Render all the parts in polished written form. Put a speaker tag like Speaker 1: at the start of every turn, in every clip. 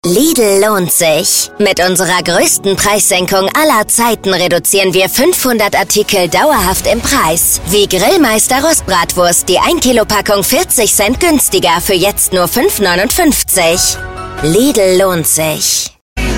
Speaker 1: Lidl lohnt sich. Mit unserer größten Preissenkung aller Zeiten reduzieren wir 500 Artikel dauerhaft im Preis. Wie Grillmeister Rostbratwurst, die 1 Kilo Packung 40 Cent günstiger für jetzt nur 5,59. Lidl lohnt sich.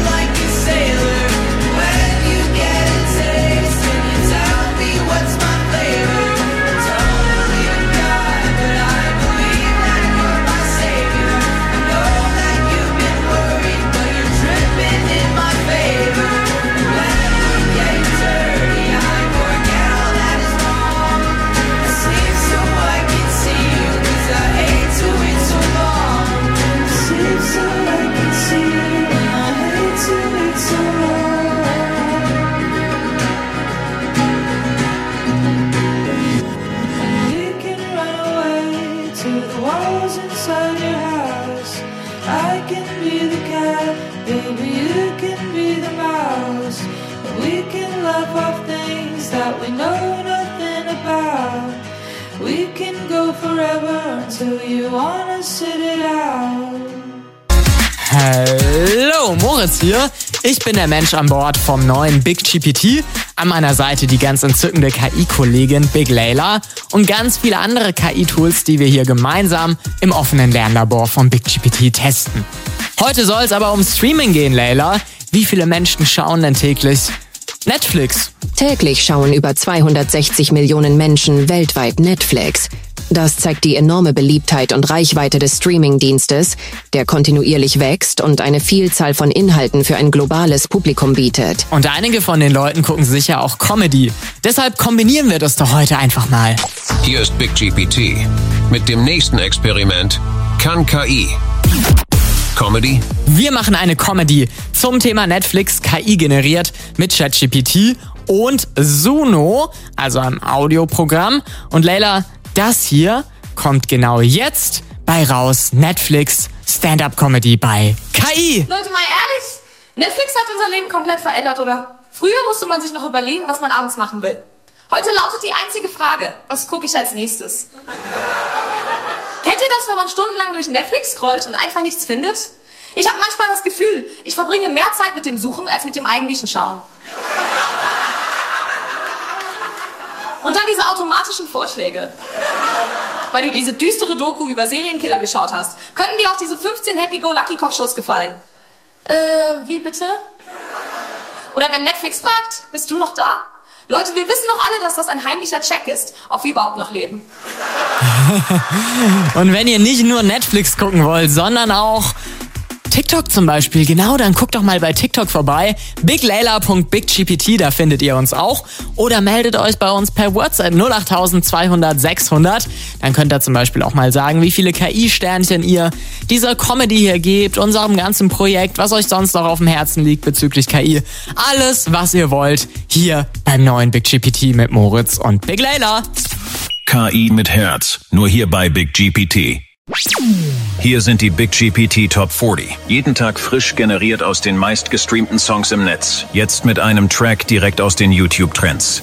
Speaker 2: Hallo, Moritz hier. Ich bin der Mensch an Bord vom neuen Big GPT. An meiner Seite die ganz entzückende KI-Kollegin Big Layla und ganz viele andere KI-Tools, die wir hier gemeinsam im offenen Lernlabor vom Big GPT testen. Heute soll es aber um Streaming gehen, Layla. Wie viele Menschen schauen denn täglich Netflix?
Speaker 3: Täglich schauen über 260 Millionen Menschen weltweit Netflix. Das zeigt die enorme Beliebtheit und Reichweite des Streaming-Dienstes, der kontinuierlich wächst und eine Vielzahl von Inhalten für ein globales Publikum bietet.
Speaker 2: Und einige von den Leuten gucken sicher auch Comedy. Deshalb kombinieren wir das doch heute einfach mal.
Speaker 4: Hier ist Big GPT. Mit dem nächsten Experiment kann KI Comedy?
Speaker 2: Wir machen eine Comedy zum Thema Netflix, KI generiert mit ChatGPT und Suno, also einem Audioprogramm. Und Layla, das hier kommt genau jetzt bei raus. Netflix Stand-Up-Comedy bei KI.
Speaker 5: Leute, mal ehrlich, Netflix hat unser Leben komplett verändert, oder? Früher musste man sich noch überlegen, was man abends machen will. Heute lautet die einzige Frage, was gucke ich als nächstes? Kennt ihr das, wenn man stundenlang durch Netflix scrollt und einfach nichts findet? Ich habe manchmal das Gefühl, ich verbringe mehr Zeit mit dem Suchen als mit dem eigentlichen Schauen. Und dann diese automatischen Vorschläge. Weil du diese düstere Doku über Serienkiller geschaut hast, könnten dir auch diese 15 Happy-Go-Lucky-Kochshows gefallen. Wie bitte? Oder wenn Netflix fragt, bist du noch da? Leute, wir wissen doch alle, dass das ein heimlicher Check ist, ob wir überhaupt noch leben.
Speaker 2: Und wenn ihr nicht nur Netflix gucken wollt, sondern auch TikTok zum Beispiel, genau, dann guckt doch mal bei TikTok vorbei. biglayla.biggpt, da findet ihr uns auch. Oder meldet euch bei uns per WhatsApp 08000 200 600. Dann könnt ihr zum Beispiel auch mal sagen, wie viele KI-Sternchen ihr dieser Comedy hier gebt, unserem ganzen Projekt, was euch sonst noch auf dem Herzen liegt bezüglich KI. Alles, was ihr wollt, hier beim neuen Big GPT mit Moritz und Big Layla.
Speaker 4: KI mit Herz, nur hier bei Big GPT. Hier sind die Big GPT Top 40. Jeden Tag frisch generiert aus den meistgestreamten Songs im Netz. Jetzt mit einem Track direkt aus den YouTube-Trends.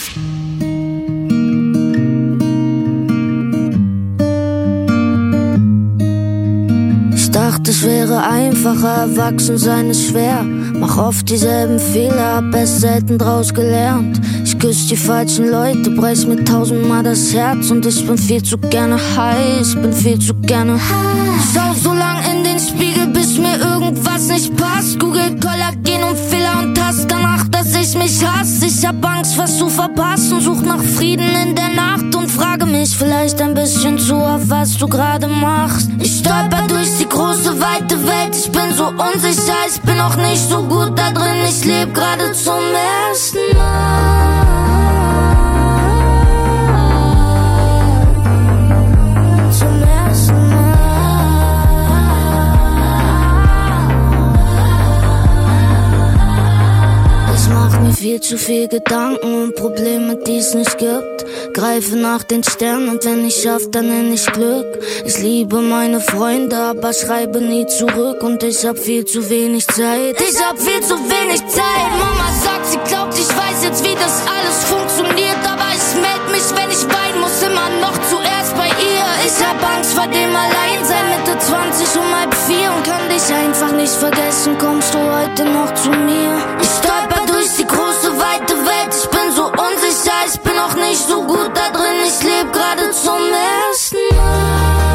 Speaker 6: Ich dachte, es wäre einfacher, erwachsen sein ist schwer. Mach oft dieselben Fehler, hab erst selten draus gelernt. Ich küsse die falschen Leute, preis mir 1000-mal das Herz. Und ich bin viel zu gerne high, ich bin viel zu gerne high. Schau so lang in den Spiegel, bis mir irgendwas nicht passt. Google Kollagen und Fehler und Hass danach, dass ich mich hasse. Ich hab Angst, was zu verpassen, such nach Frieden in der Nacht und frage mich vielleicht ein bisschen zu oft, was du gerade machst. Ich stolper durch die große, weite Welt, ich bin so unsicher, ich bin auch nicht so gut da drin, ich leb gerade zum ersten Mal. Zum ersten Mal. Ich mach mir viel zu viel Gedanken um Probleme, die es nicht gibt. Greife nach den Sternen und wenn ich schaff, dann nenn ich Glück. Ich liebe meine Freunde, aber schreibe nie zurück. Und ich hab viel zu wenig Zeit. Ich hab viel zu wenig Zeit. Mama sagt, sie glaubt, ich weiß jetzt, wie das alles funktioniert. Aber ich meld mich, wenn ich weinen muss, immer noch zuerst bei ihr. Ich hab Angst vor dem Alleinsein mit heute 20 um 3:30 und kann dich einfach nicht vergessen. Kommst du heute noch zu mir? Ich stolper durch die große, weite Welt. Ich bin so unsicher, ich bin auch nicht so gut da drin. Ich leb gerade zum ersten Mal.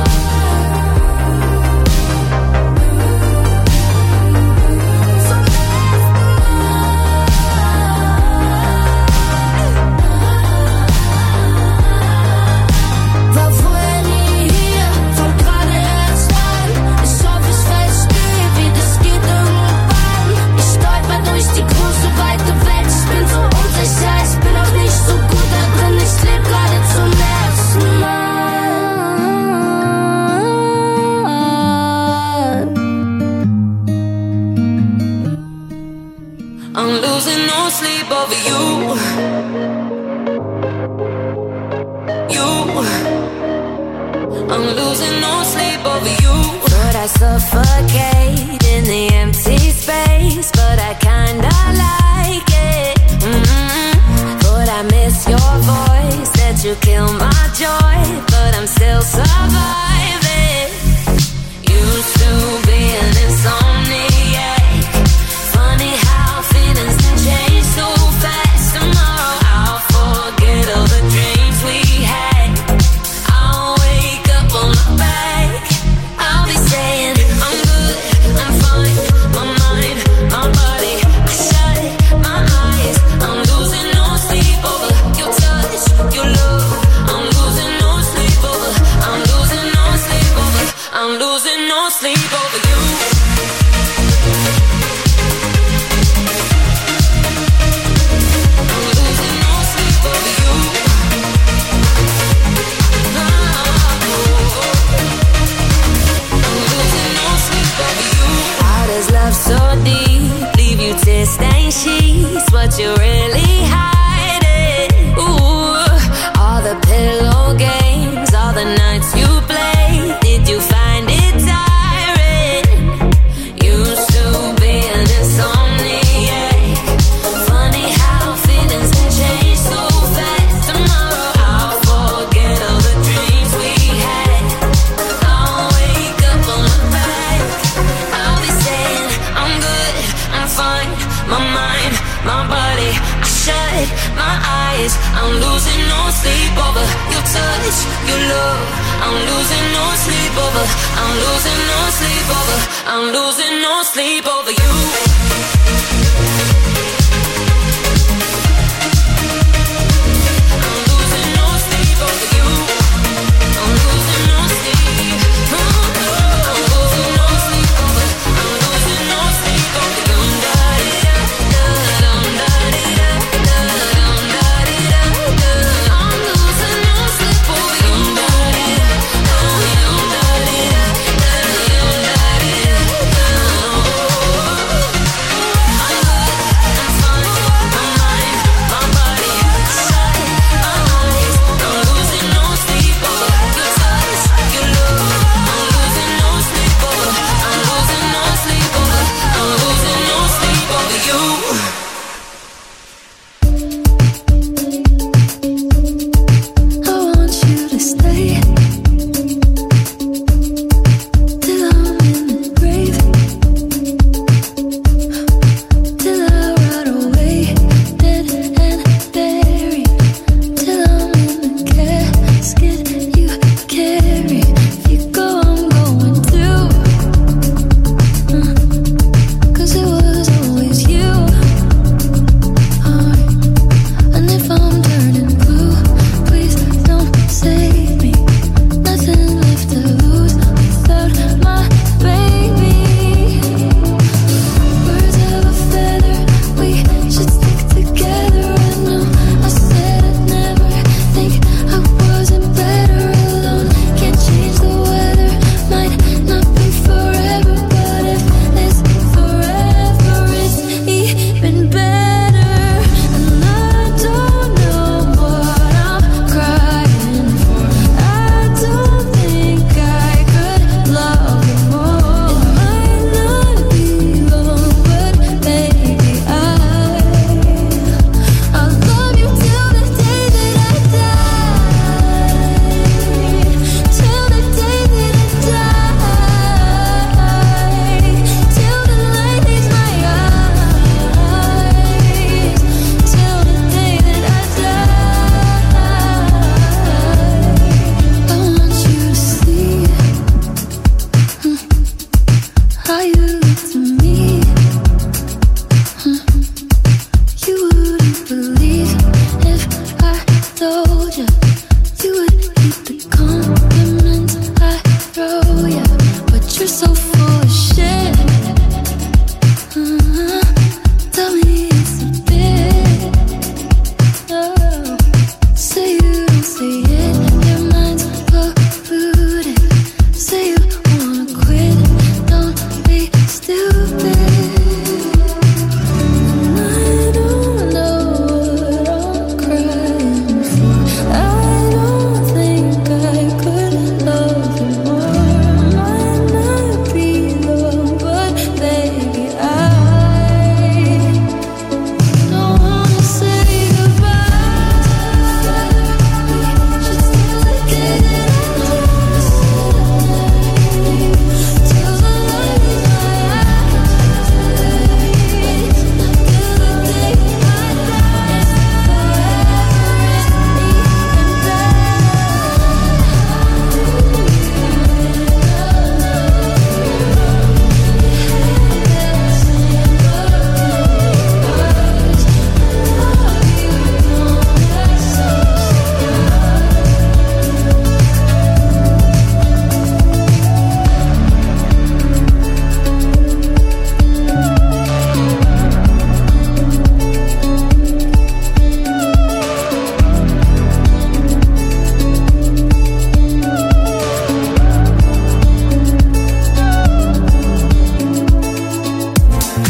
Speaker 7: I'm losing no sleep over you. I'm losing no sleep over you.
Speaker 8: But I suffocate in the empty space, but I kinda like it. But I miss your voice, that you kill my joy, but I'm still surviving. Used to be an insomniac. Funny how feelings can change so fast. Tomorrow I'll forget all the dreams we had. I'll wake up on my back. I'll be saying I'm good, I'm fine. My mind, my body, I shut my eyes. I'm losing no sleep over your touch, your love. I'm losing no sleep over. I'm losing no sleep over. I'm losing no sleep over you. So deep, leave you tear stained sheets. What you really hiding? Ooh, all the pillow games, all the nights you played. Did you find it tiring? Used to be an insomniac. Funny how feelings can change so fast. Tomorrow I'll forget all the dreams we had. I'll wake up on my back. I'll be saying I'm good, I'm fine. My mind, my body, I shut my eyes. I'm losing no sleep over your touch, your love. I'm losing no sleep over. I'm losing no sleep over. I'm losing no sleep over you. I'm losing no sleep over you. I'm losing no sleep. I'm losing no sleep over. I'm losing no sleep over you. I'm losing no sleep over you.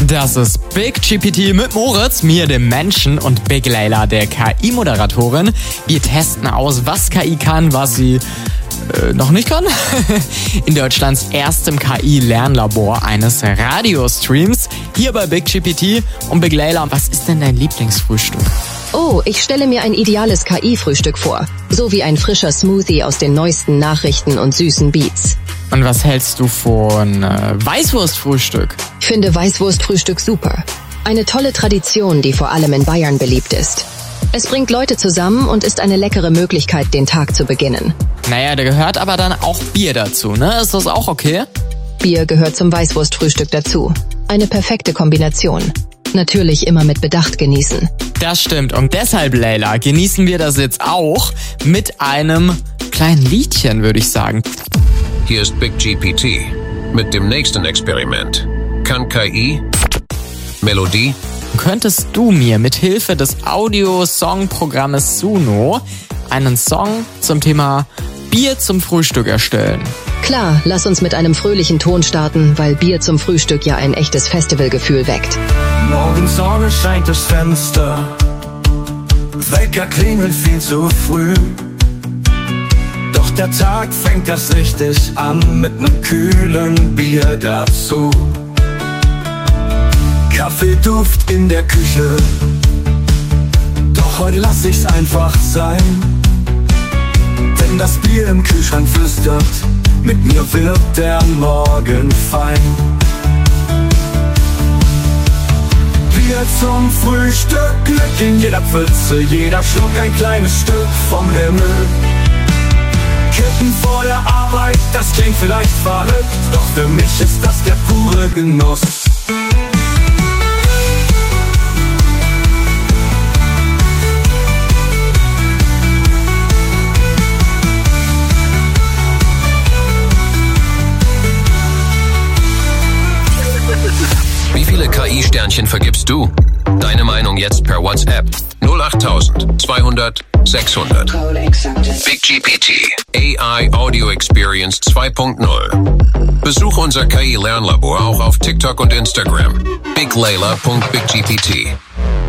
Speaker 2: Das ist Big GPT mit Moritz, mir dem Menschen, und Big Layla, der KI-Moderatorin. Wir testen aus, was KI kann, was sie noch nicht kann. In Deutschlands erstem KI-Lernlabor eines Radiostreams. Hier bei Big GPT. Und Big Layla, was ist denn dein Lieblingsfrühstück?
Speaker 3: Oh, ich stelle mir ein ideales KI-Frühstück vor. So wie ein frischer Smoothie aus den neuesten Nachrichten und süßen Beats.
Speaker 2: Und was hältst du von Weißwurstfrühstück?
Speaker 3: Ich finde Weißwurstfrühstück super. Eine tolle Tradition, die vor allem in Bayern beliebt ist. Es bringt Leute zusammen und ist eine leckere Möglichkeit, den Tag zu beginnen.
Speaker 2: Naja, da gehört aber dann auch Bier dazu, ne? Ist das auch okay?
Speaker 3: Bier gehört zum Weißwurstfrühstück dazu. Eine perfekte Kombination. Natürlich immer mit Bedacht genießen.
Speaker 2: Das stimmt, und deshalb, Layla, genießen wir das jetzt auch mit einem kleinen Liedchen, würde ich sagen.
Speaker 4: Hier ist Big GPT mit dem nächsten Experiment. Kann KI Melodie?
Speaker 2: Könntest du mir mit Hilfe des Audio-Song-Programmes Suno einen Song zum Thema Bier zum Frühstück erstellen?
Speaker 3: Klar, lass uns mit einem fröhlichen Ton starten, weil Bier zum Frühstück ja ein echtes Festivalgefühl weckt.
Speaker 9: Morgens Sonne scheint durchs Fenster, Wecker klingelt viel zu früh. Doch der Tag fängt erst richtig an mit nem kühlen Bier dazu. Kaffeeduft in der Küche, doch heute lass ich's einfach sein. Denn das Bier im Kühlschrank flüstert, mit mir wird der Morgen fein. Bier zum Frühstück, Glück in jeder Pfütze, jeder Schluck ein kleines Stück vom Himmel. Kippen vor der Arbeit, das klingt vielleicht verrückt, doch für mich ist das der pure Genuss.
Speaker 4: Wie viele KI-Sternchen vergibst du? Deine Meinung jetzt per WhatsApp 08000 200 600. Big GPT AI Audio Experience 2.0. Besuch unser KI-Lernlabor auch auf TikTok und Instagram. BigLayla.BigGPT.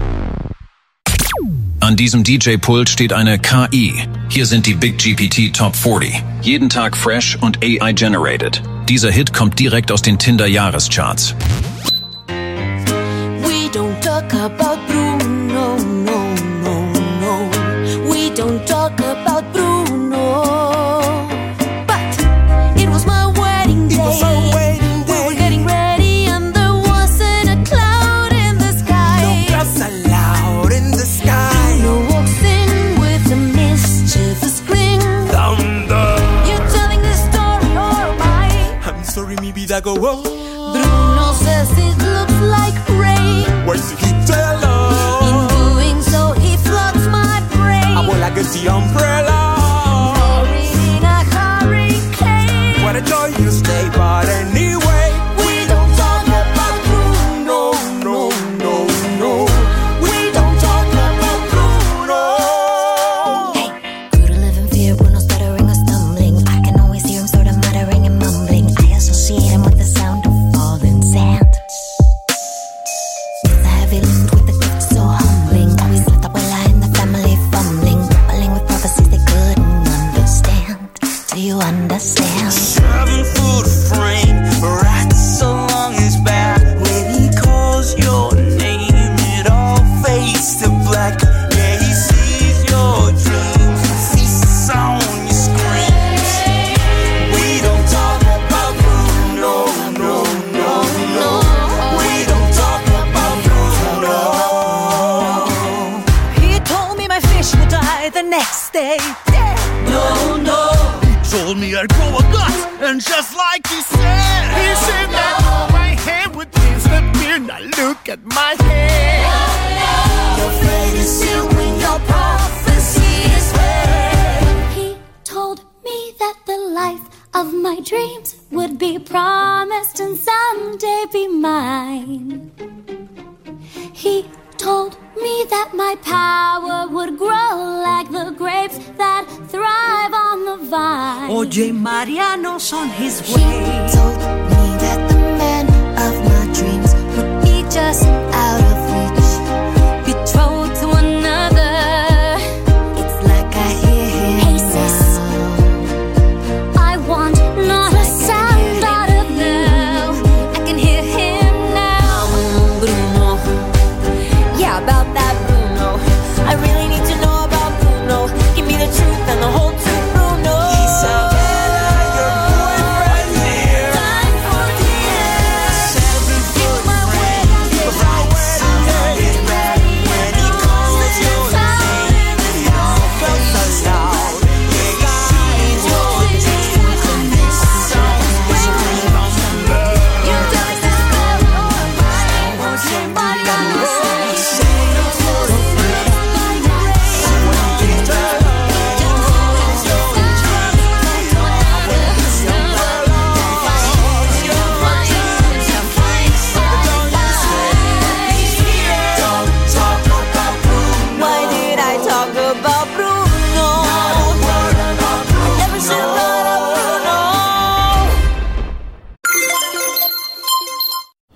Speaker 4: An diesem DJ-Pult steht eine KI. Hier sind die Big GPT Top 40. Jeden Tag fresh und AI-generated. Dieser Hit kommt direkt aus den Tinder-Jahrescharts.
Speaker 7: We don't talk about Bruno, no, no, no. We don't talk about Bruno. But it was my wedding day. We were getting ready and there wasn't a cloud in the sky.
Speaker 9: No clouds allowed in the sky.
Speaker 7: Bruno walks in with a mischievous grin.
Speaker 9: Thunder.
Speaker 7: You're telling this story or am I?
Speaker 9: I'm sorry, mi vida go on.
Speaker 7: Bruno says it looks like rain.
Speaker 9: Where's he tell
Speaker 7: In doing so, he floods my brain.
Speaker 9: Abuela gets the umbrella.
Speaker 7: In a hurricane.
Speaker 9: What a joy you stay, but anyway,
Speaker 7: We don't talk about
Speaker 9: no, no, no, no. We don't talk about Bruno.
Speaker 7: Grew to live in fear, Bruno stuttering or stumbling. I can always hear him sort of muttering and mumbling. I associate him with the sound of falling sand. It's a heavy lift with a gift so humbling. Always left Abuela in the family fumbling, grappling with prophecies they couldn't understand. Do you understand?
Speaker 9: 7 foot frame, right so long his back. When he calls your name, it all fades to black. Yeah, he sees your dreams, feasts on your screams. We don't talk about Bruno, no, no, no. We don't talk about Bruno.
Speaker 10: He told me my fish would die the next day.
Speaker 9: No, no.
Speaker 11: Told me I'd grow a gut, and just like he said that my hair would disappear. Now look at my hair.
Speaker 7: Your fate is sealed when your prophecy is read. He told me that the life of my dreams would be promised and someday be mine. He told me that my power would grow like the grapes that thrive on the vine.
Speaker 10: Oye, Mariano's on his
Speaker 7: He
Speaker 10: way.
Speaker 7: told me that the man of my dreams would be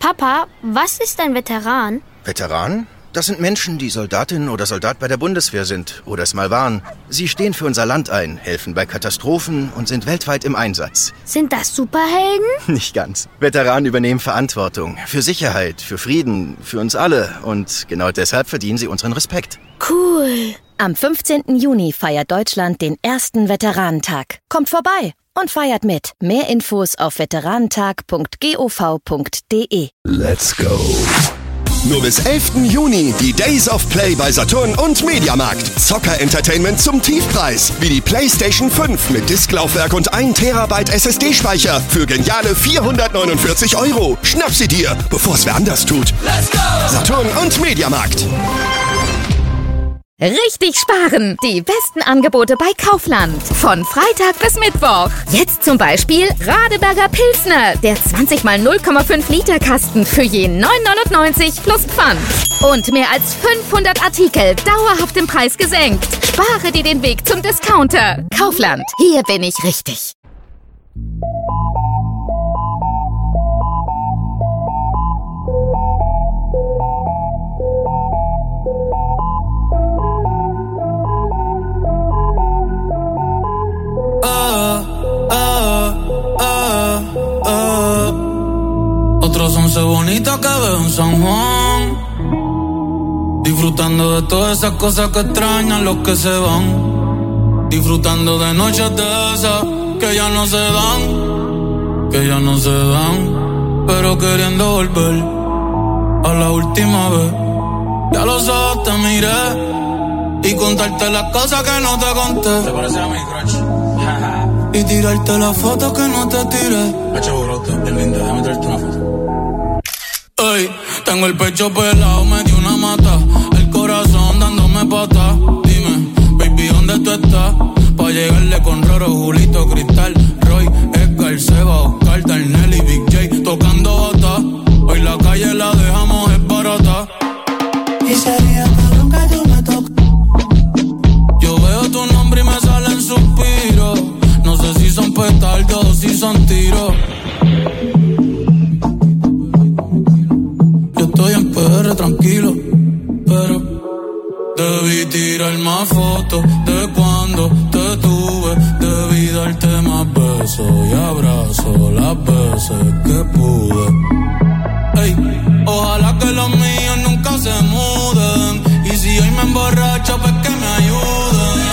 Speaker 12: Papa, was ist ein Veteran?
Speaker 13: Veteran? Das sind Menschen, die Soldatin oder Soldat bei der Bundeswehr sind oder es mal waren. Sie stehen für unser Land ein, helfen bei Katastrophen und sind weltweit im Einsatz.
Speaker 12: Sind das Superhelden?
Speaker 13: Nicht ganz. Veteranen übernehmen Verantwortung für Sicherheit, für Frieden, für uns alle. Und genau deshalb verdienen sie unseren Respekt.
Speaker 12: Cool.
Speaker 14: Am 15. Juni feiert Deutschland den ersten Veteranentag. Kommt vorbei und feiert mit. Mehr Infos auf veteranentag.gov.de.
Speaker 15: Let's go. Nur bis 11. Juni die Days of Play bei Saturn und Mediamarkt. Zocker-Entertainment zum Tiefpreis. Wie die PlayStation 5 mit Disklaufwerk und 1 Terabyte SSD-Speicher für geniale 449 €. Schnapp sie dir, bevor es wer anders tut. Let's go! Saturn und Mediamarkt.
Speaker 16: Richtig sparen! Die besten Angebote bei Kaufland. Von Freitag bis Mittwoch. Jetzt zum Beispiel Radeberger Pilsner. Der 20 x 0,5 Liter Kasten für je 9,99 plus Pfand. Und mehr als 500 Artikel dauerhaft im Preis gesenkt. Spare dir den Weg zum Discounter. Kaufland. Hier bin ich richtig.
Speaker 17: Otros 11 bonitas que veo en San Juan, disfrutando de todas esas cosas que extrañan los que se van, disfrutando de noches de esas que ya no se dan, pero queriendo volver a la última vez. Ya los ojos te miré y contarte las cosas que no te conté. ¿Te parece a mi crush? Y tirarte las fotos que no te tiré. El lindo, déjame traerte una foto. Ey, tengo el pecho pelado, me dio una mata. El corazón dándome pata. Dime, baby, ¿dónde tú estás? Pa' llegarle con Roro, Julito, Cristal, Roy, Edgar, Seba, Oscar, Darnell y Big J tocando bata. Hoy la calle la dejamos es barata. Y sería cabrón que tú me toques. Yo veo tu nombre y me salen suspiros. No sé si son petardos o si son tiros. Yo estoy en PR tranquilo, pero debí tirar más fotos de cuando te tuve. Debí darte más besos y abrazos las veces que pude. Ey, ojalá que los míos nunca se muden. Y si hoy me emborracho, pues que me ayuden.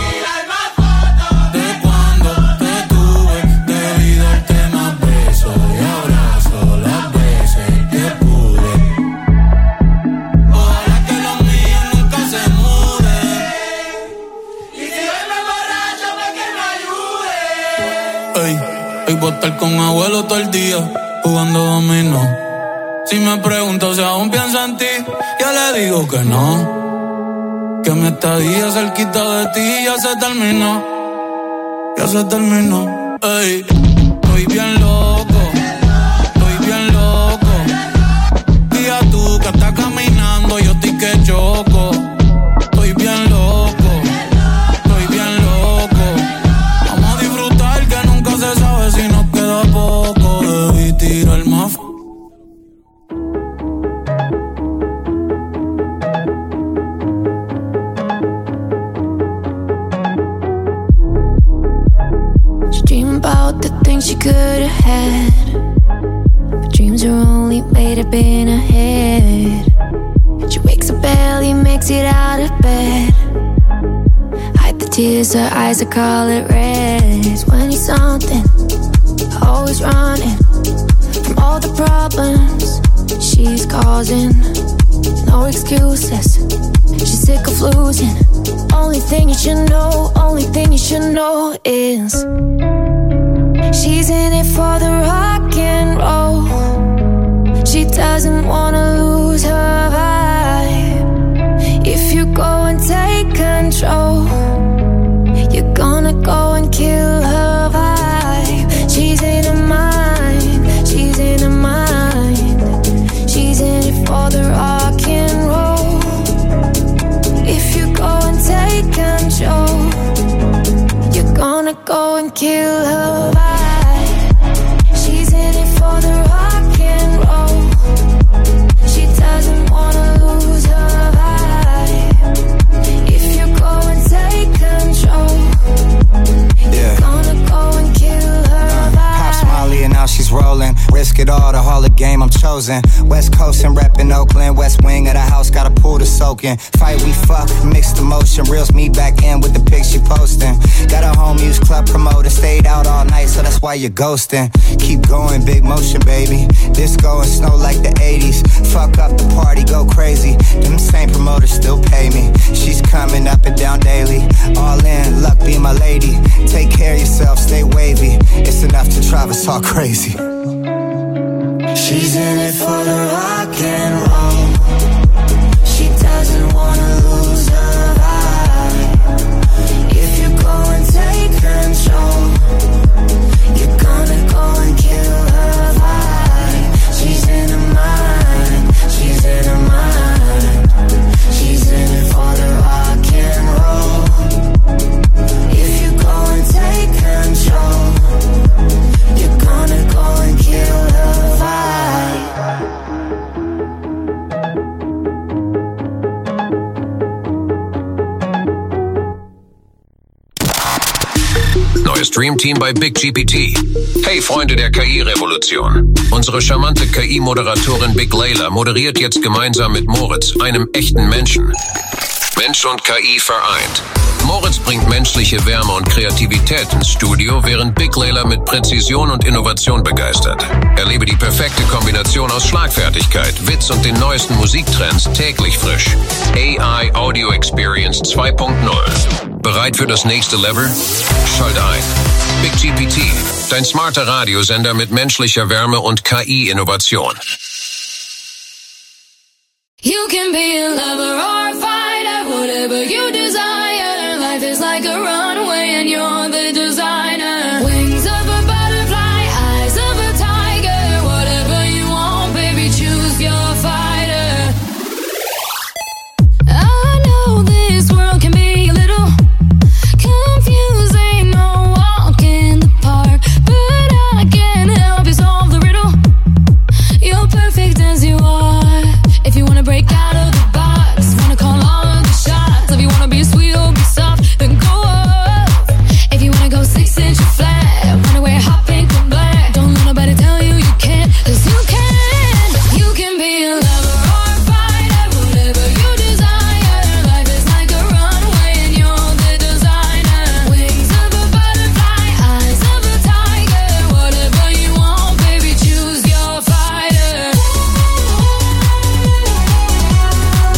Speaker 17: Voy a estar con abuelo todo el día jugando dominó. Si me pregunto si aún pienso en ti, ya le digo que no. Que mi estadía cerquita de ti ya se terminó. Ya se terminó. Ey, estoy bien loco. Estoy bien loco. Diga tú que estás caminando, yo estoy que choco. Estoy bien loco. Estoy bien loco. Vamos a disfrutar que nunca se sabe si nos queda poco. Debí tirar más.
Speaker 6: She dream about the things she could have had, but dreams are only made up in her head. She wakes up early, makes it out of bed. Hide the tears, her eyes are color red. 20 something, always running from all the problems she's causing. No excuses, she's sick of losing. Only thing you should know, only thing you should know is she's in it for the rock and roll. She doesn't wanna lose her vibe. If you go and take control, you're gonna go and kill her vibe. She's in her mind, she's in her mind. She's in it for the rock and roll. If you go and take control, you're gonna go and kill her vibe. She's in it for the rock and roll.
Speaker 18: frozen. West Coast and reppin' Oakland. West wing of the house, got a pool to soak in. Fight, we fuck, mixed emotion. Reels me back in with the pics she posting. Got a home use club promoter. Stayed out all night, so that's why you're ghosting. Keep going, big motion, baby. Disco and snow like the 80s. Fuck up the party, go crazy. Them same promoters still pay me. She's coming up and down daily. All in, luck be my lady. Take care of yourself, stay wavy. It's enough to drive us all crazy.
Speaker 9: She's in it for the rock and roll. She doesn't wanna lose her vibe. If you go and take control, you're gonna go and kill her vibe. She's in her mind, she's in her mind. She's in it for the rock and roll. If you go and take control, you're gonna go and kill her vibe.
Speaker 19: Neues Dreamteam bei Big GPT. Hey Freunde der KI-Revolution. Unsere charmante KI-Moderatorin Big Layla moderiert jetzt gemeinsam mit Moritz, einem echten Menschen. Mensch und KI vereint. Moritz bringt menschliche Wärme und Kreativität ins Studio, während Big Layla mit Präzision und Innovation begeistert. Erlebe die perfekte Kombination aus Schlagfertigkeit, Witz und den neuesten Musiktrends täglich frisch. AI Audio Experience 2.0. Bereit für das nächste Level? Schalte ein. Big GPT, dein smarter Radiosender mit menschlicher Wärme und KI-Innovation.
Speaker 8: You can be a lover or a fighter, whatever you desire. Life is like a runway and you're the designer. Wings of a butterfly, eyes of a tiger. Whatever you want, baby, choose your fighter. I know this world can be a little confusing, no walk in the park, but I can help you solve the riddle. You're perfect as you are. If you wanna break out of the box, wanna call all of the shots. If you wanna be sweet or be soft, then go off. If you wanna go 6 inches flat, wanna wear hot pink or black, don't let nobody tell you you can't, 'cause you can. You can be a lover or a fighter, whatever you desire. Life is like a runway and you're the designer. Wings of a butterfly, eyes of a tiger. Whatever you want, baby, choose your fighter.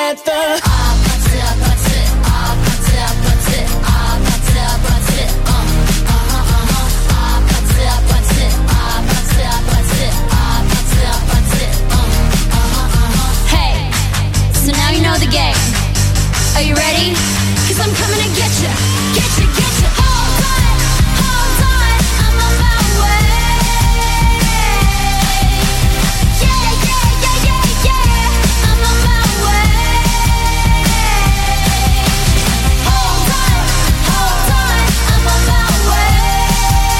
Speaker 11: at the
Speaker 7: Hey, so now you know the game. Are you ready? 'Cause I'm coming to get you, get you, get you. Hold on, I'm on my way. Yeah, yeah, yeah, yeah, yeah, I'm on my way. Hold on, I'm on my way.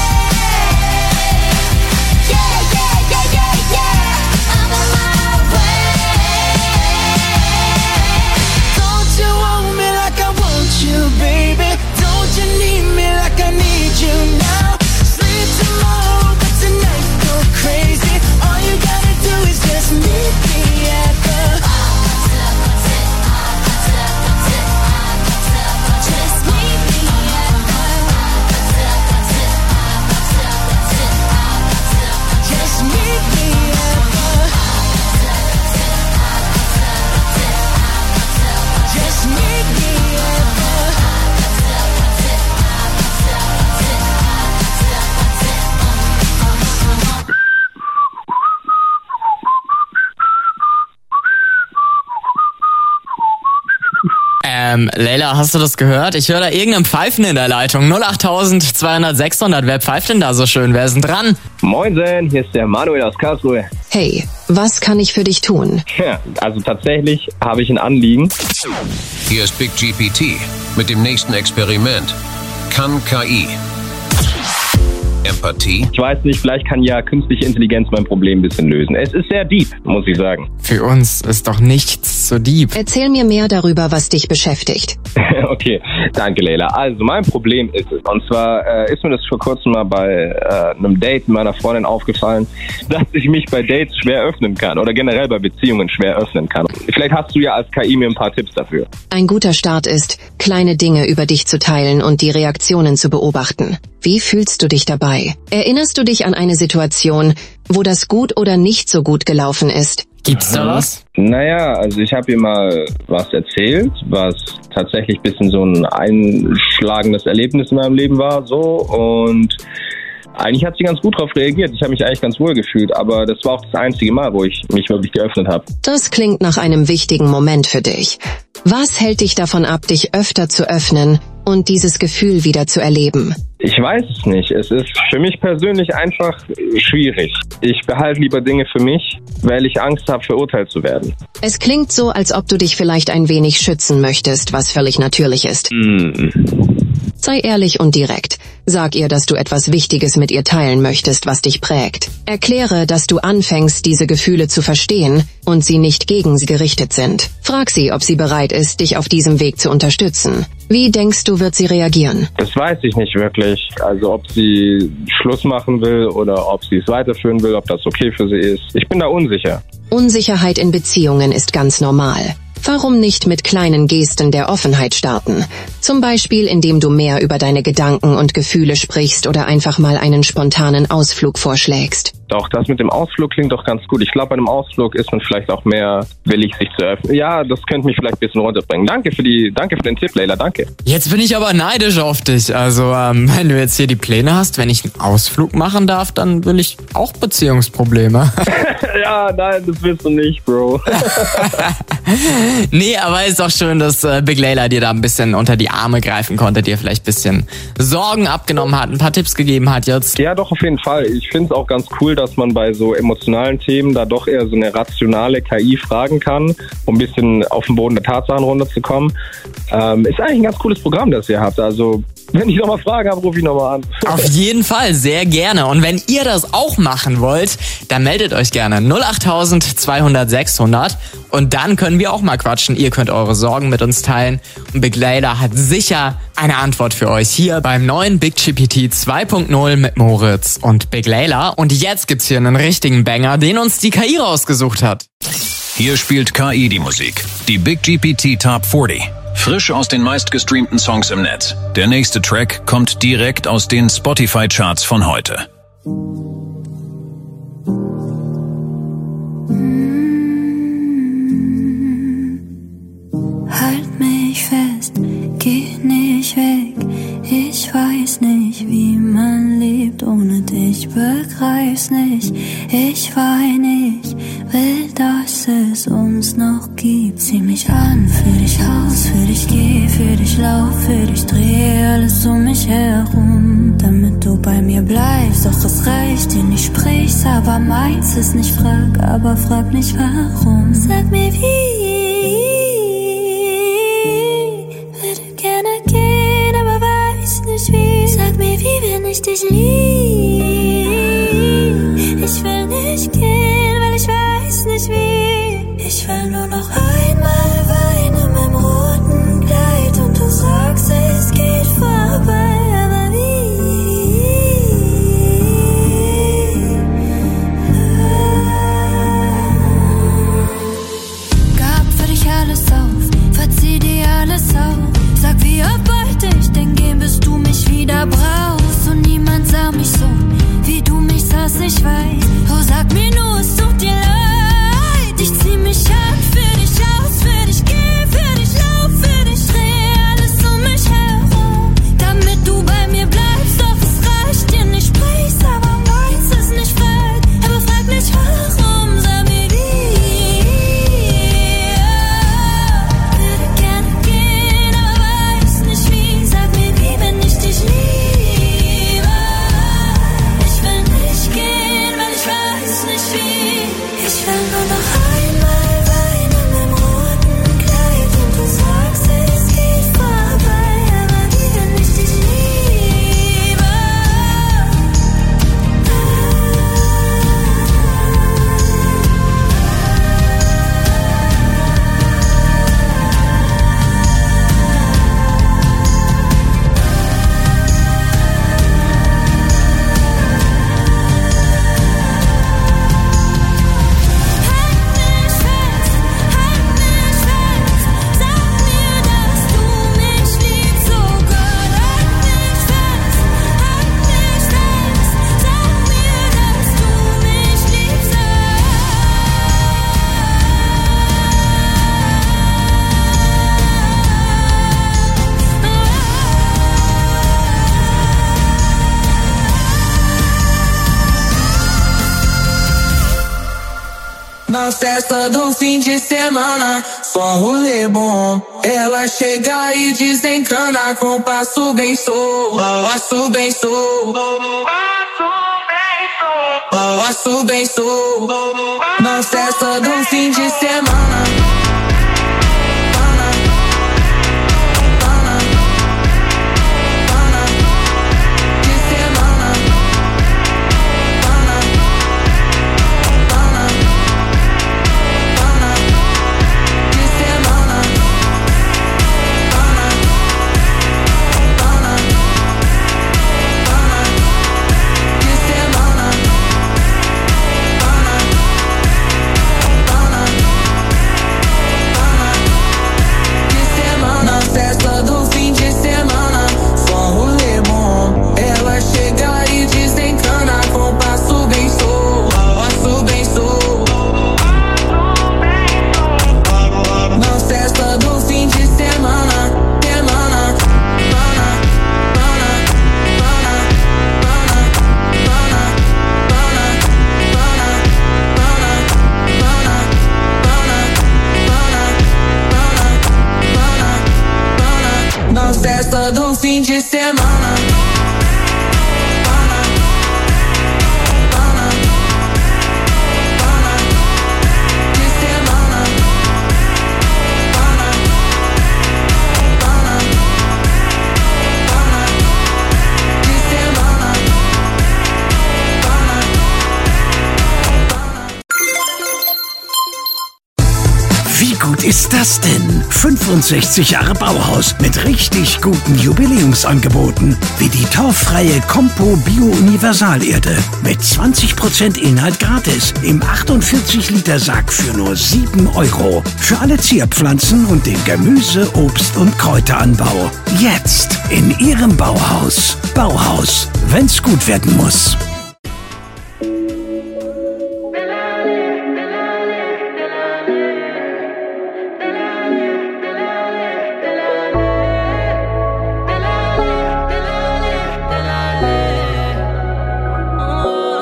Speaker 7: Yeah, yeah, yeah, yeah, yeah, I'm on my way.
Speaker 11: Don't you want me like I want you, baby? Don't you need me like I need you now? Sleep tomorrow, but tonight go crazy. All you gotta do is just meet me at the
Speaker 7: Just meet me at
Speaker 11: Just meet me at the Just meet me at the
Speaker 2: Leila, hast du das gehört? Ich höre da irgendeinen Pfeifen in der Leitung. 08000 600. Wer pfeift denn da so schön? Wer ist denn dran?
Speaker 20: Moinsen, hier ist der Manuel aus Karlsruhe.
Speaker 3: Hey, was kann ich für dich tun?
Speaker 20: Ja, also tatsächlich habe ich ein Anliegen.
Speaker 19: Hier ist Big GPT mit dem nächsten Experiment. Kann KI Empathie?
Speaker 20: Ich weiß nicht, vielleicht kann ja künstliche Intelligenz mein Problem ein bisschen lösen. Es ist sehr deep, muss ich sagen.
Speaker 2: Für uns ist doch nichts so deep.
Speaker 3: Erzähl mir mehr darüber, was dich beschäftigt.
Speaker 20: Okay, danke Leila. Also mein Problem ist es, und zwar ist mir das vor kurzem mal bei einem Date mit meiner Freundin aufgefallen, dass ich mich bei Dates schwer öffnen kann oder generell bei Beziehungen schwer öffnen kann. Vielleicht hast du ja als KI mir ein paar Tipps dafür.
Speaker 3: Ein guter Start ist, kleine Dinge über dich zu teilen und die Reaktionen zu beobachten. Wie fühlst du dich dabei? Erinnerst du dich an eine Situation, wo das gut oder nicht so gut gelaufen ist?
Speaker 2: Gibt's da was?
Speaker 20: Naja, also ich habe ihr mal was erzählt, was tatsächlich ein bisschen so ein einschlagendes Erlebnis in meinem Leben war, so, und eigentlich hat sie ganz gut darauf reagiert. Ich habe mich eigentlich ganz wohl gefühlt, aber das war auch das einzige Mal, wo ich mich wirklich geöffnet habe.
Speaker 3: Das klingt nach einem wichtigen Moment für dich. Was hält dich davon ab, dich öfter zu öffnen und dieses Gefühl wieder zu erleben?
Speaker 20: Ich weiß es nicht. Es ist für mich persönlich einfach schwierig. Ich behalte lieber Dinge für mich, weil ich Angst habe, verurteilt zu werden.
Speaker 3: Es klingt so, als ob du dich vielleicht ein wenig schützen möchtest, was völlig natürlich ist. Sei ehrlich und direkt. Sag ihr, dass du etwas Wichtiges mit ihr teilen möchtest, was dich prägt. Erkläre, dass du anfängst, diese Gefühle zu verstehen und sie nicht gegen sie gerichtet sind. Frag sie, ob sie bereit ist, dich auf diesem Weg zu unterstützen. Wie denkst du, wird sie reagieren?
Speaker 20: Das weiß ich nicht wirklich. Also ob sie Schluss machen will oder ob sie es weiterführen will, ob das okay für sie ist. Ich bin da unsicher.
Speaker 3: Unsicherheit in Beziehungen ist ganz normal. Warum nicht mit kleinen Gesten der Offenheit starten? Zum Beispiel, indem du mehr über deine Gedanken und Gefühle sprichst oder einfach mal einen spontanen Ausflug vorschlägst.
Speaker 20: Doch, das mit dem Ausflug klingt doch ganz gut. Ich glaube, bei einem Ausflug ist man vielleicht auch mehr willig, sich zu öffnen. Ja, das könnte mich vielleicht ein bisschen runterbringen. Danke für den Tipp, Leila, danke.
Speaker 2: Jetzt bin ich aber neidisch auf dich. Also, wenn du jetzt hier die Pläne hast, wenn ich einen Ausflug machen darf, dann will ich auch Beziehungsprobleme.
Speaker 20: Ja, nein, das willst du nicht, Bro.
Speaker 2: Nee, aber ist doch schön, dass Big Leila dir da ein bisschen unter die Arme greifen konnte, dir vielleicht ein bisschen Sorgen abgenommen hat, ein paar Tipps gegeben hat jetzt.
Speaker 20: Ja, doch, auf jeden Fall. Ich finde es auch ganz cool, dass man bei so emotionalen Themen da doch eher so eine rationale KI fragen kann, um ein bisschen auf den Boden der Tatsachen runterzukommen. Ist eigentlich ein ganz cooles Programm, das ihr habt. Also, wenn ich nochmal Fragen habe, rufe ich nochmal an.
Speaker 2: Auf jeden Fall, sehr gerne. Und wenn ihr das auch machen wollt, dann meldet euch gerne 08000 600 und dann können wir auch mal quatschen. Ihr könnt eure Sorgen mit uns teilen und Big Leila hat sicher eine Antwort für euch hier beim neuen Big GPT 2.0 mit Moritz und Big Leila. Und jetzt gibt's hier einen richtigen Banger, den uns die KI rausgesucht hat.
Speaker 4: Hier spielt KI die Musik. Die Big GPT Top 40. Frisch aus den meistgestreamten Songs im Netz. Der nächste Track kommt direkt aus den Spotify-Charts von heute.
Speaker 11: gib. Zieh mich an, für dich aus, für dich geh, für dich lauf, für dich dreh alles um mich herum, damit du bei mir bleibst. Doch es reicht dir nicht, sprich's, aber meins ist nicht. Frag nicht warum. Sag mir wie, würde gerne gehen, aber weiß nicht wie. Sag mir wie, wenn ich dich lieb. Ich will nicht gehen, weil ich weiß nicht wie. Ich will nur noch einmal weinen im roten Kleid und du sagst, es geht vorbei, aber wie? Gab für dich alles auf, verzieh dir alles auf. Sag, wie oft wollte ich denn gehen, bis du mich wieder brauchst. Und niemand sah mich so, wie du mich sahst, ich weiß. Oh, sag mir nur, es tut dir leid. Ich zieh mich an, für dich aus, für dich geh, für dich lauf, für dich dreh alles um mich herum, damit du bei mir bleibst. Doch es reicht dir nicht, sprichst, aber meins ist nicht frei. Aber frag nicht warum, sag mir wie. Würde gerne gehen, aber weiß nicht wie. Sag mir wie, wenn ich dich liebe. Ich will nicht gehen, weil ich weiß nicht wie. Ich will nur noch einmal weinen im roten Kleid und du sagst, es geht vorbei, aber wie, wenn ich dich liebe?
Speaker 9: Na festa do fim de semana, só um rolê bom. Ela chega e desencana com passo bem solto, passo bem solto, passo bem solto. Na festa do fim de semana. Festa do fim de semana.
Speaker 21: Wie gut ist das denn? 65 Jahre Bauhaus mit richtig guten Jubiläumsangeboten, wie die torffreie Compo Bio Universalerde mit 20% Inhalt gratis im 48-Liter-Sack für nur 7 €. Für alle Zierpflanzen und den Gemüse-, Obst- und Kräuteranbau. Jetzt in Ihrem Bauhaus. Bauhaus, wenn's gut werden muss.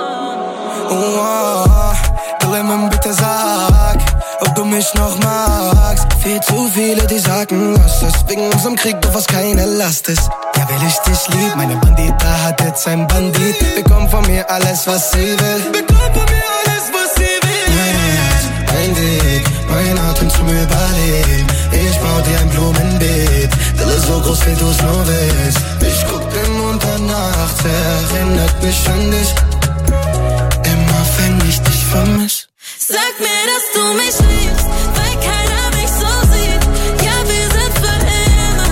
Speaker 9: Bitte sag, ob du mich noch magst.
Speaker 11: fragst. Viel zu viele, die sagen, lass es. Wegen unserem Krieg, doch was keine Last ist. Ja, will ich dich lieb, meine Bandita hat jetzt ein Bandit. Bekommt von mir alles, was sie will. Bekommt von mir alles, was sie will. Mein Herz, mein Weg, mein Atem zum Überleben. Ich bau dir ein Blumenbeet. Wille so groß, wie du's nur willst. Ich guck den Mond nachts, erinnert mich an dich. Immer wenn ich dich vermiss.
Speaker 8: Sag mir, dass du mich liebst, weil keiner mich so sieht. Ja, wir sind für immer.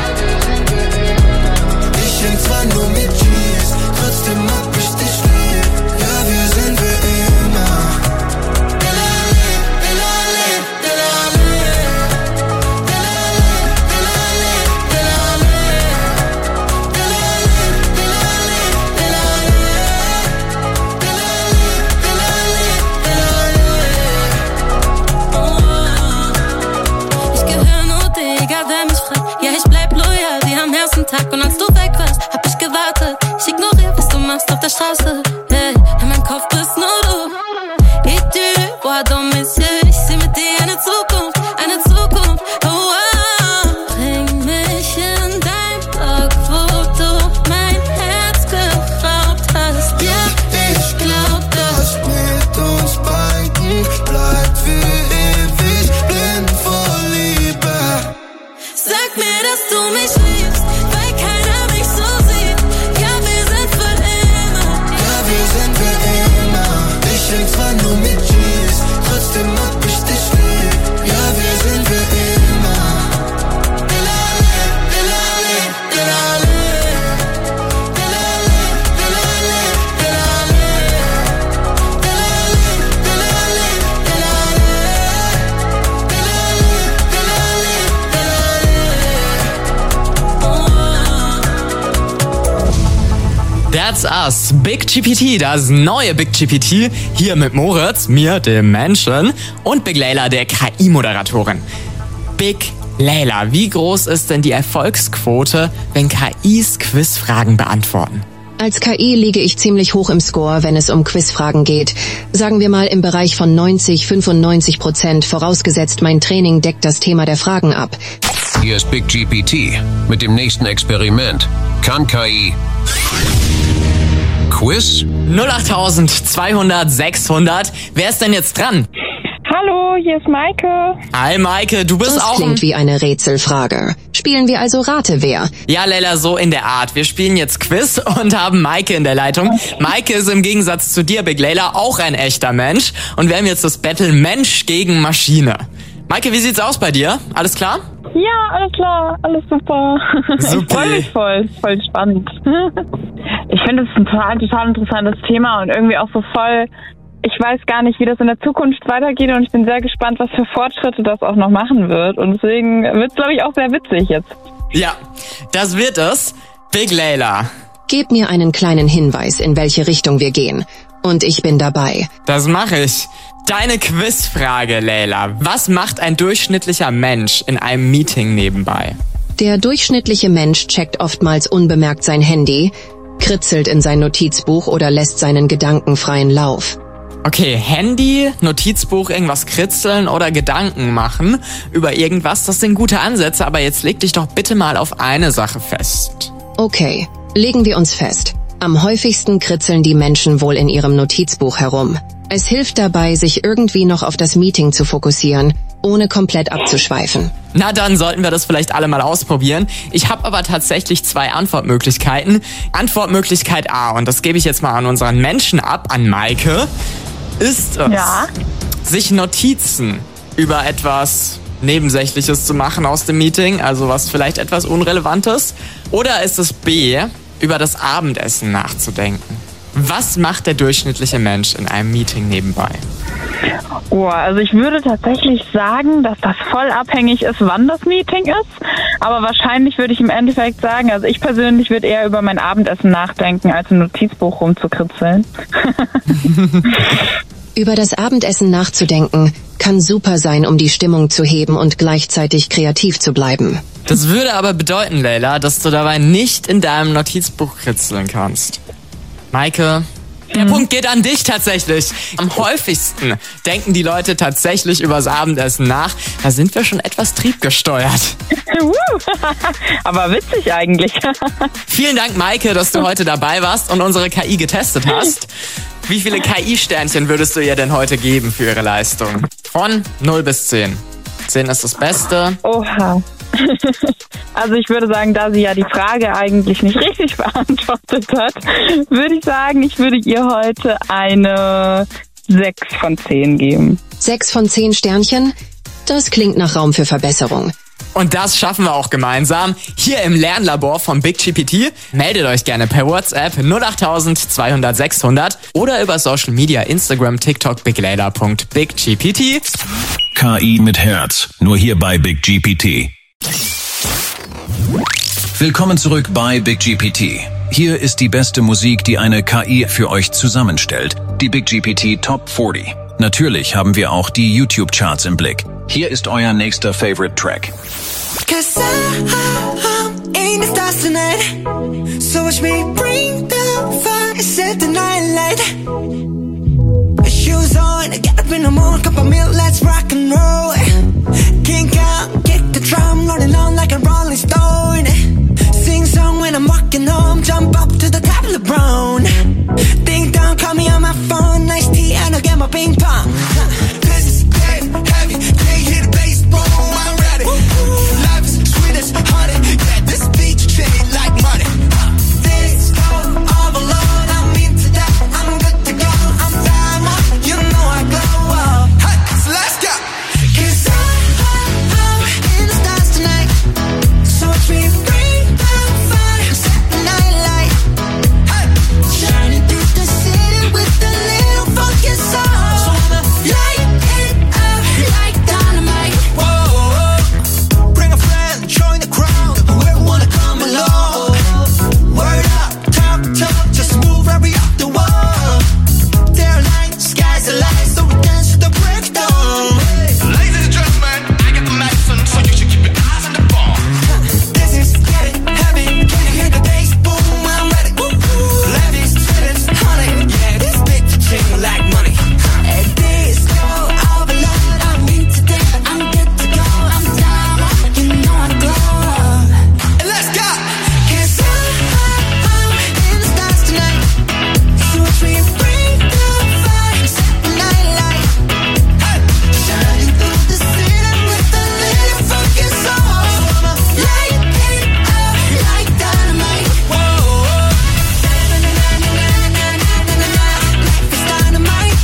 Speaker 11: Ich häng zwar nur mit G's, trotzdem hab ich dich lieb. Ja, wir sind für immer. Delale, delale, delale. Delale, delale, delale. Delale, delale, delale.
Speaker 8: Ich gehör nur dir, egal wer mich fragt. Ja, ich bleib loyal wie am ersten Tag. Und als du weg warst, hab ich gewartet. Ich ignoriere, was du machst auf der Straße. Hey, in meinem Kopf bist nur du. Et tu vois dans mes yeux, ich seh mit dir eine Zukunft, eine Zukunft. Oh, oh. Bring mich in dein Block, wo du mein Herz geraubt hast. Ja, ich glaub,
Speaker 11: Das mit uns beiden bleibt für ewig blind vor Liebe.
Speaker 8: Sag mir, dass du mich liebst, weil keiner mich so sieht. Ja, wir sind für immer.
Speaker 11: Ja, wir sind für immer. Ich häng zwar nur mit G's, trotzdem hab ich dich lieb. Ja, wir sind für immer. Delale, delale, delale. Delale, delale, delale. Delale, delale, delale. Delale, delale, delale.
Speaker 2: That's Us, Big GPT, das neue Big GPT, hier mit Moritz, mir, dem Menschen, und Big Layla, der KI-Moderatorin. Big Layla, wie groß ist denn die Erfolgsquote, wenn KIs Quizfragen beantworten?
Speaker 3: Als KI liege ich ziemlich hoch im Score, wenn es um Quizfragen geht. Sagen wir mal im Bereich von 90-95%, vorausgesetzt mein Training deckt das Thema der Fragen ab.
Speaker 19: Hier ist Big GPT mit dem nächsten Experiment. Kann KI Quiz?
Speaker 2: 08000 200 600. Wer ist denn jetzt dran?
Speaker 1: Hallo, hier ist Maike.
Speaker 2: Hi Maike, du bist
Speaker 3: Das
Speaker 2: auch...
Speaker 3: klingt wie eine Rätselfrage. Spielen wir also Rate wer?
Speaker 2: Ja, Layla, so in der Art. Wir spielen jetzt Quiz und haben Maike in der Leitung. Maike ist im Gegensatz zu dir, Big Layla, auch ein echter Mensch. Und wir haben jetzt das Battle Mensch gegen Maschine. Maike, wie sieht's aus bei dir? Alles klar?
Speaker 1: Ja, alles klar, alles super.
Speaker 2: Super.
Speaker 1: Ich freue mich voll spannend. Ich finde es ein total interessantes Thema und irgendwie auch so voll, ich weiß gar nicht, wie das in der Zukunft weitergeht und ich bin sehr gespannt, was für Fortschritte das auch noch machen wird. Und deswegen wird es, glaube ich, auch sehr witzig jetzt.
Speaker 2: Ja, das wird es. Big Layla.
Speaker 3: Gib mir einen kleinen Hinweis, in welche Richtung wir gehen. Und ich bin dabei.
Speaker 2: Das mache ich. Deine Quizfrage, Layla. Was macht ein durchschnittlicher Mensch in einem Meeting nebenbei?
Speaker 3: Der durchschnittliche Mensch checkt oftmals unbemerkt sein Handy, kritzelt in sein Notizbuch oder lässt seinen Gedanken freien Lauf.
Speaker 2: Okay, Handy, Notizbuch, irgendwas kritzeln oder Gedanken machen über irgendwas, das sind gute Ansätze, aber jetzt leg dich doch bitte mal auf eine Sache fest.
Speaker 3: Okay, legen wir uns fest. Am häufigsten kritzeln die Menschen wohl in ihrem Notizbuch herum. Es hilft dabei, sich irgendwie noch auf das Meeting zu fokussieren, ohne komplett abzuschweifen.
Speaker 2: Na dann sollten wir das vielleicht alle mal ausprobieren. Ich habe aber tatsächlich 2 Antwortmöglichkeiten. Antwortmöglichkeit A, und das gebe ich jetzt mal an unseren Menschen ab, an Maike, ist es, sich Notizen über etwas Nebensächliches zu machen aus dem Meeting, also was vielleicht etwas Unrelevantes. Oder ist es B, über das Abendessen nachzudenken? Was macht der durchschnittliche Mensch in einem Meeting nebenbei?
Speaker 1: Oh, also ich würde tatsächlich sagen, dass das voll abhängig ist, wann das Meeting ist. Aber wahrscheinlich würde ich im Endeffekt sagen, also ich persönlich würde eher über mein Abendessen nachdenken, als im Notizbuch rumzukritzeln.
Speaker 3: Über das Abendessen nachzudenken kann super sein, um die Stimmung zu heben und gleichzeitig kreativ zu bleiben.
Speaker 2: Das würde aber bedeuten, Layla, dass du dabei nicht in deinem Notizbuch kritzeln kannst. Maike, Der Punkt geht an dich tatsächlich. Am häufigsten denken die Leute tatsächlich übers Abendessen nach. Da sind wir schon etwas triebgesteuert.
Speaker 1: Aber witzig eigentlich.
Speaker 2: Vielen Dank, Maike, dass du heute dabei warst und unsere KI getestet hast. Wie viele KI-Sternchen würdest du ihr denn heute geben für ihre Leistung? Von 0 bis 10. 10 ist das Beste.
Speaker 1: Oha. Also ich würde sagen, da sie ja die Frage eigentlich nicht richtig beantwortet hat, würde ich sagen, ich würde ihr heute eine 6 von 10 geben.
Speaker 3: 6 von 10 Sternchen? Das klingt nach Raum für Verbesserung.
Speaker 2: Und das schaffen wir auch gemeinsam hier im Lernlabor von BigGPT. Meldet euch gerne per WhatsApp 08000 200 600 oder über Social Media, Instagram, TikTok, biglayla.biggpt.
Speaker 4: KI mit Herz. Nur hier bei BigGPT. Willkommen zurück bei BigGPT. Hier ist die beste Musik, die eine KI für euch zusammenstellt. Die BigGPT Top 40. Natürlich haben wir auch die YouTube-Charts im Blick. Hier ist euer nächster Favorite Track.
Speaker 11: Cause I'm in the stars tonight. So watch me bring the fire, set the night light. Shoes on, get up in the morning, cup of milk, let's rock and roll. Kink out, kick the drum, rolling on like a rolling stone. Sing song when I'm walking home, jump up to the top of the brown. Ding dong, call me on my phone, nice tea, and I'll get my ping pong. This is getting heavy, can't hear the bass, boom, I'm ready. Life is sweet as honey, yeah, this beat chain like money. This go all alone, I'm into that, I'm good to go, I'm diamond, you know I glow up. Hey, so let's go. Cause I'm in the stars tonight, so watch me bring the fire, set the night light. Hey, shining through the city with a little funky soul. So I'ma light it up like dynamite. Whoa, bring a friend, join the crowd, whoever wanna come along. Word up, talk, just move right up the wall. They're light, sky's the light, so we dance to the breakdown. Ladies and gentlemen, I got the medicine, so you should keep your eyes on the ball. This is getting heavy, can you hear the bass? Boom, I'm ready. Ladies, students, honey, yeah, this bitch chain like money. And this go all alone, I'm into that, I'm good to go, I'm down, you know I glow. And let's go. Cause I'm in the stars tonight, so watch me bring the fire, set the night light. Hey, shining through the city with a little funky soul. So I'ma light it up like dynamite. Whoa, life is dynamite.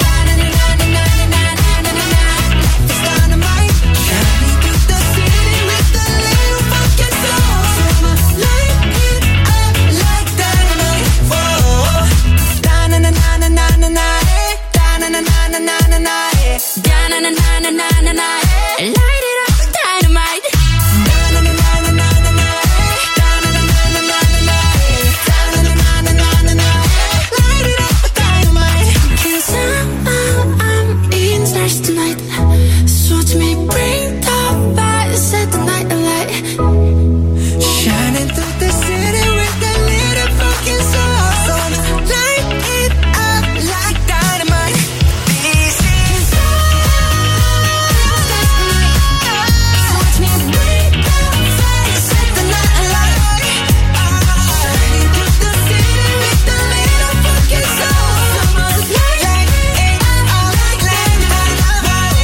Speaker 11: Life is dynamite. Shining through the city with a little funky soul. So I'ma light it up like dynamite. Whoa, da-na-na-na-na-na-na, da-na-na-na-na-na-na, da-na-na-na-na-na-na, light it up with dynamite. Da-na-na-na-na-na-na, da-na-na-na-na-na-na, da-na-na-na-na-na-na, light it up with dynamite. 'Cause I'm in stars tonight, so watch me bring the fire, set the night alight. Shining through the city with a little funky soul. So light it up like dynamite. This is stars tonight, so watch me bring the fire, set the night alight. Shining through the city with a little funky soul. So light it up like dynamite.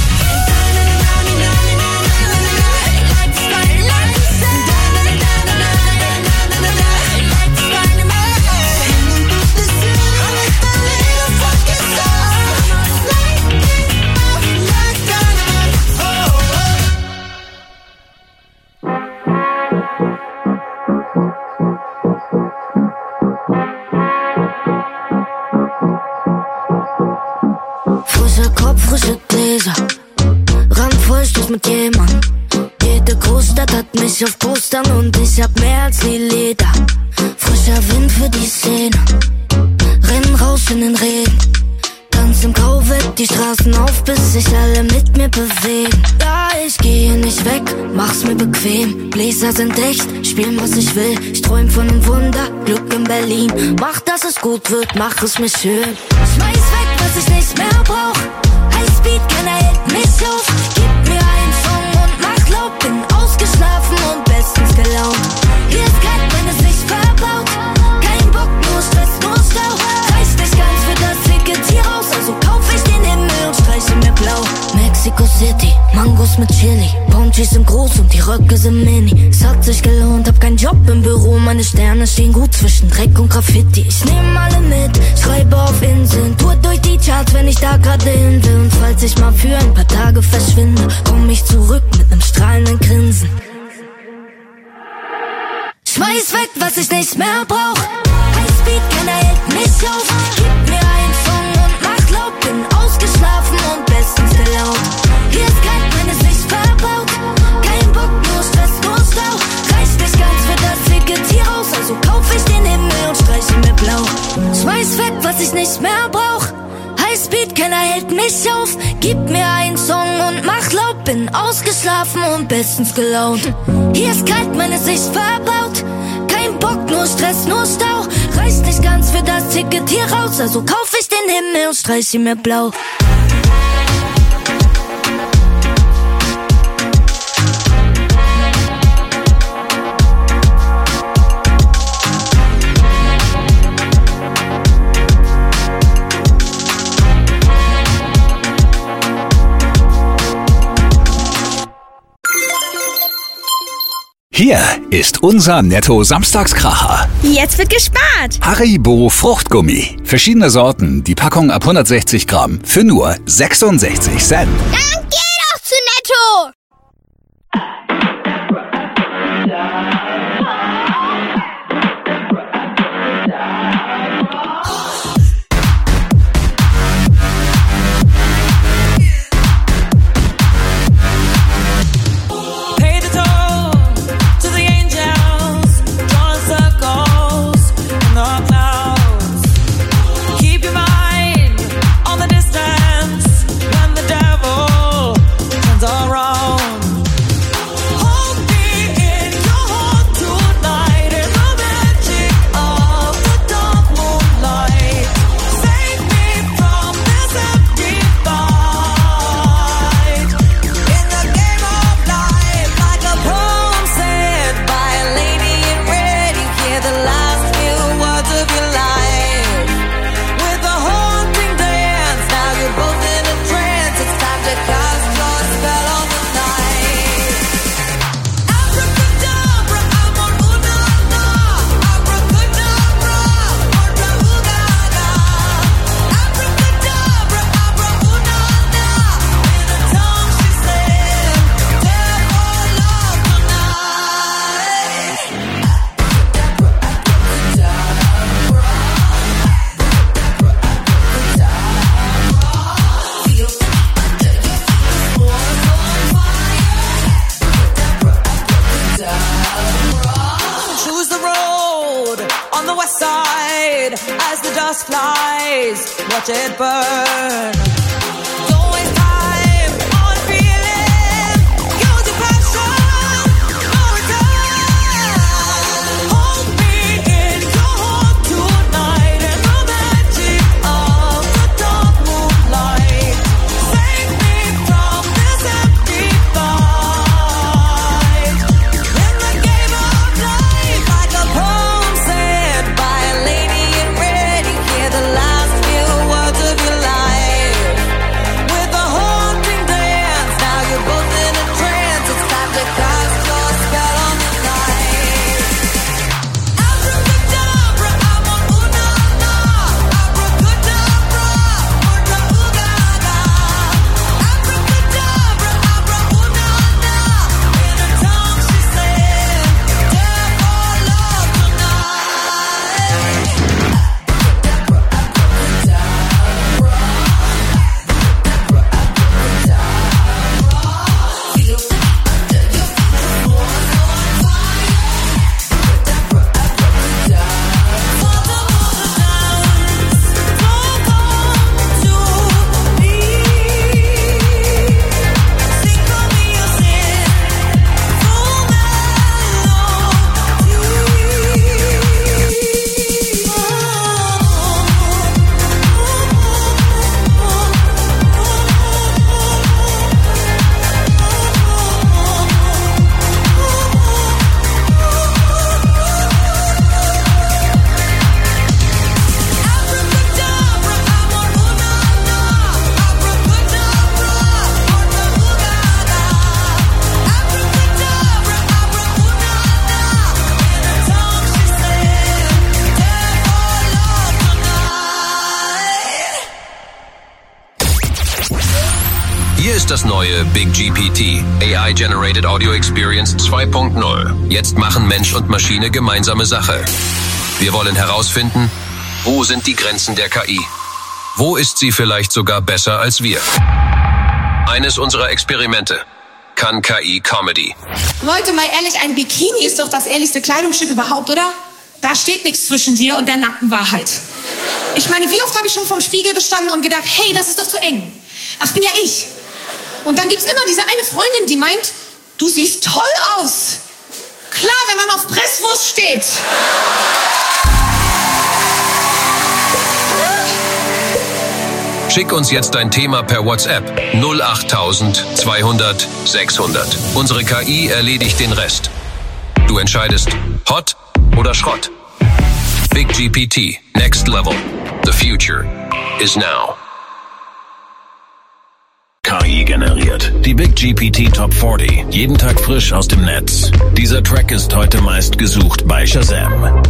Speaker 11: Frischer Kopf, frische Gläser, randvoll Stoß mit jemand. Jede Großstadt hat mich auf Postern und ich hab mehr als nie Leder. Frischer Wind für die Szene, rennen raus in den Regen. Dann
Speaker 6: Uns im Grau wird die Straßen auf, bis sich alle mit mir bewegen. Ja, ich gehe nicht weg, mach's mir bequem. Bläser sind echt, spielen was ich will. Ich träum von einem Wunder, Glück in Berlin. Mach, dass es gut wird, mach es mir schön. Schmeiß weg, was ich nicht mehr brauch. Highspeed, keiner hält mich auf. Gib mir einen Song und mach laut. Bin ausgeschlafen und bestens gelaunt. Hier ist kalt, wenn es nicht verbaut. Kein Bock, nur Stress, nur Stau. Reicht nicht ganz für das Ticket hier raus, also kauf ich den Himmel und streiche mir blau. Mexico City, Mangos mit Chili. Bounties sind groß und die Röcke sind mini. Es hat sich gelohnt, hab keinen Job im Büro. Meine Sterne stehen gut zwischen Dreck und Graffiti. Ich nehm alle mit, schreibe auf Inseln. Tour durch die Charts, wenn ich da gerade hin will. Und falls ich mal für ein paar Tage verschwinde, komm ich zurück mit nem strahlenden Grinsen. Schmeiß weg, was ich nicht mehr brauch. Highspeed, keiner hält mich auf. Gib mir einen Song und mach laut. Bin ausgeschlafen und bestens gelaunt. Hier ist kalt, wenn es nicht verbaut. Kein Bock, nur Stress, nur Stau. Reicht nicht ganz für das Ticket hier raus, also kauf ich den Himmel und streiche mir blau. Schmeiß weg, was ich nicht mehr brauch. Highspeed, keiner hält mich auf. Gib mir einen Song und mach laut. Bin ausgeschlafen und bestens gelaunt. Hier ist kalt, meine Sicht verbaut. Kein Bock, nur Stress, nur Stau. Reicht nicht ganz für das Ticket hier raus, also kauf ich den Himmel und streich ihn mir blau.
Speaker 5: Hier ist unser Netto-Samstagskracher.
Speaker 22: Jetzt wird gespart.
Speaker 5: Haribo Fruchtgummi. Verschiedene Sorten, die Packung ab 160 Gramm für nur 66 Cent.
Speaker 22: Dann geh doch zu Netto.
Speaker 23: Watch it burn.
Speaker 22: Life.
Speaker 19: ist das neue Big GPT, AI Generated Audio Experience 2.0. Jetzt machen Mensch und Maschine gemeinsame Sache. Wir wollen herausfinden, wo sind die Grenzen der KI? Wo ist sie vielleicht sogar besser als wir? Eines unserer Experimente. Kann KI Comedy?
Speaker 10: Leute, mal ehrlich, ein Bikini ist doch das ehrlichste Kleidungsstück überhaupt, oder? Da steht nichts zwischen dir und der nackten Wahrheit. Ich meine, wie oft habe ich schon vorm Spiegel gestanden und gedacht, hey, das ist doch zu eng. Das bin ja ich. Und dann gibt's immer diese eine Freundin, die meint, du siehst toll aus. Klar, wenn man auf Presswurst steht.
Speaker 19: Schick uns jetzt dein Thema per WhatsApp 08000 200 600. Unsere KI erledigt den Rest. Du entscheidest Hot oder Schrott. Big GPT, next level. The future is now.
Speaker 4: KI generiert. Die Big GPT Top 40. Jeden Tag frisch aus dem Netz. Dieser Track ist heute meist gesucht bei Shazam.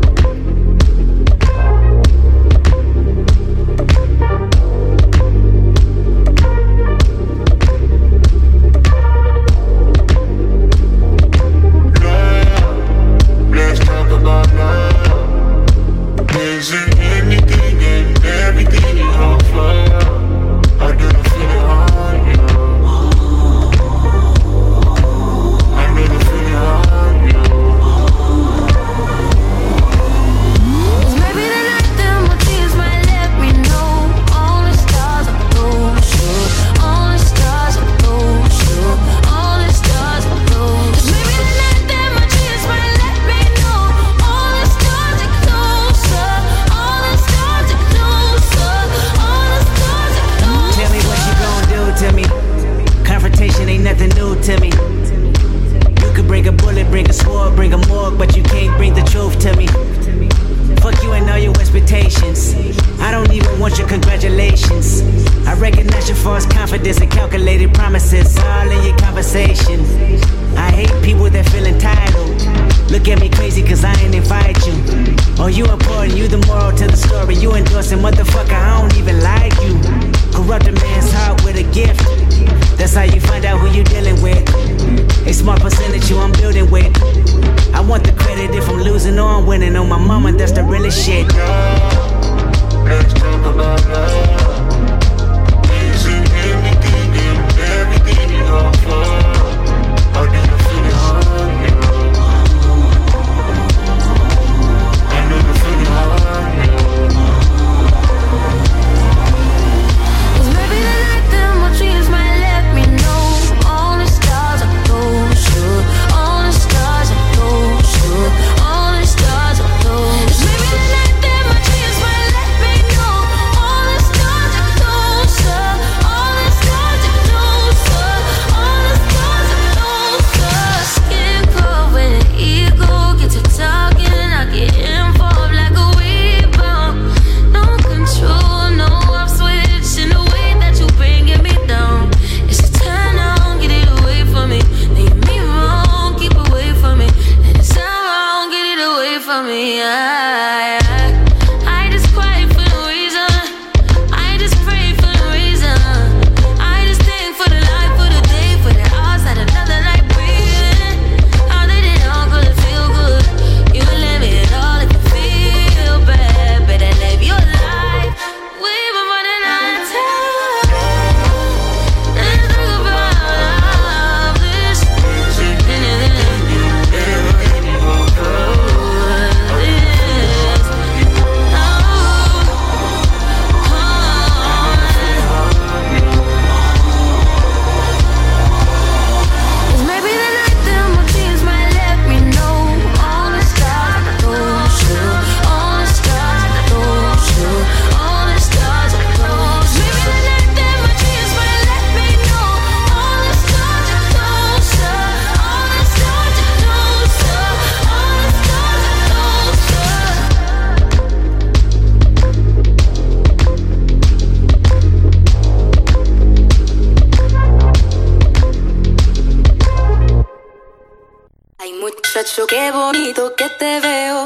Speaker 8: muchacho, qué bonito que te veo.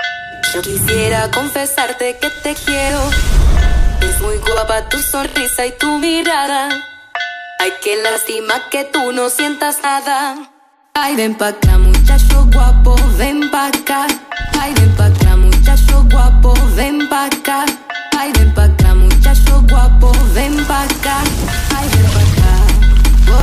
Speaker 8: Yo quisiera confesarte que te quiero. Es muy guapa tu sonrisa y tu mirada. Ay, qué lástima que tú no sientas nada. Ay, ven pa' acá, muchacho guapo, ven pa' acá. Ay, ven pa' acá, muchacho guapo, ven pa' acá. Ay, ven pa' acá, muchacho guapo, ven pa' acá.